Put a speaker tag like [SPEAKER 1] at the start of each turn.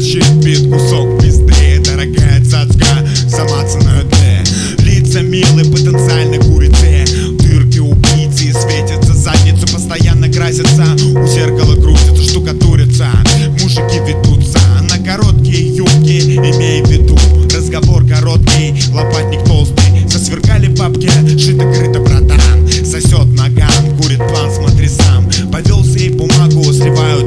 [SPEAKER 1] Торчит бит кусок пизды, дорогая цацка, сама ценой тле. Лица милые, потенциально курицы, дырки убийцы, светятся задницу, постоянно красятся. У зеркала крутится, штукатурится, мужики ведутся на короткие юбки, имей в виду, разговор короткий, лопатник толстый. Засверкали бабки, шито-крыто, братан, сосет наган, курит план, смотри сам. Повелся и бумагу сливают